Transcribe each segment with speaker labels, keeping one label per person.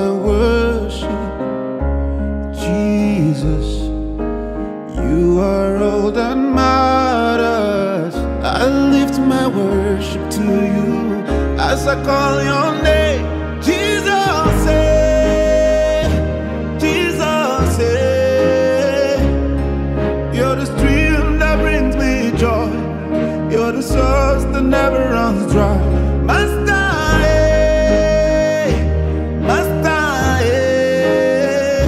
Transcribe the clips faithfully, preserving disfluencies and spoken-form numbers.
Speaker 1: my worship. Jesus, you are all that matters. I lift my worship to you as I call your name. Jesus, eh, Jesus, eh. You're the stream that brings me joy. You're the source that never runs dry. Master, eh, Master, eh.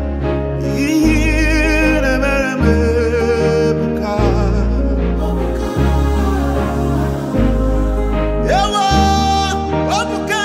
Speaker 1: You never remember God. Yeah, oh, oh, God.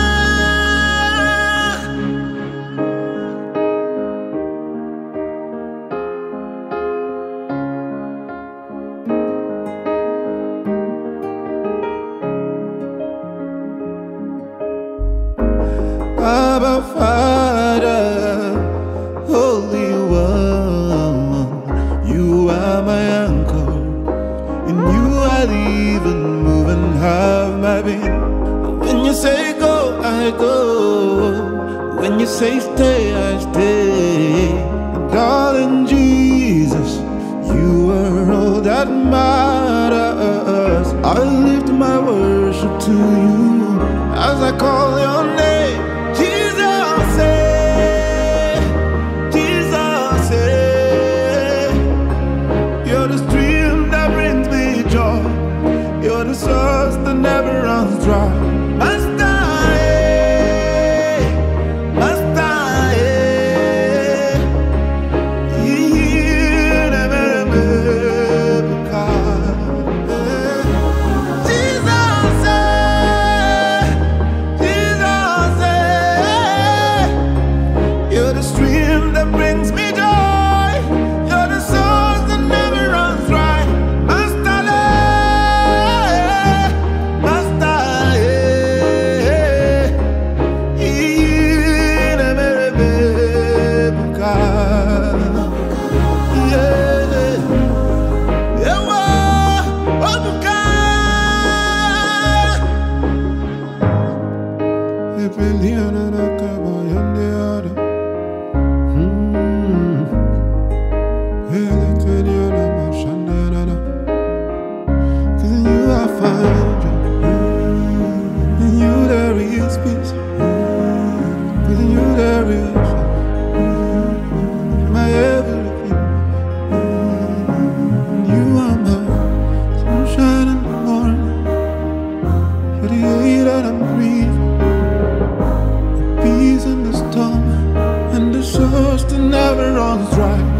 Speaker 1: Abba Father, Holy One, you are my anchor. In you I live and move and have my being. When you say go, I go. When you say stay, I stay. Darling Jesus, you are all that matters. I lift my worship to you as I call your name. Jesus, eh, Jesus, eh. You're the stream that brings me joy. You're the source that never runs dry. Master, eh, Master, eh. You never remember God. Eh. Jesus, eh, Jesus, eh. You're the stream that brings me joy. You're the source that never runs dry. Master, eh, Master, eh. You never remember God. Yeah, yeah, oh, oh, God. Epeliana na kabayande ada. Hmm. Ele kanyana mashandana. 'Cause in you I find joy. In you there is peace. 'Cause in you there is my everything. You are my sunshine in the morning. You're the air that I'm breathing. Peace in the storm, and the source that never runs dry.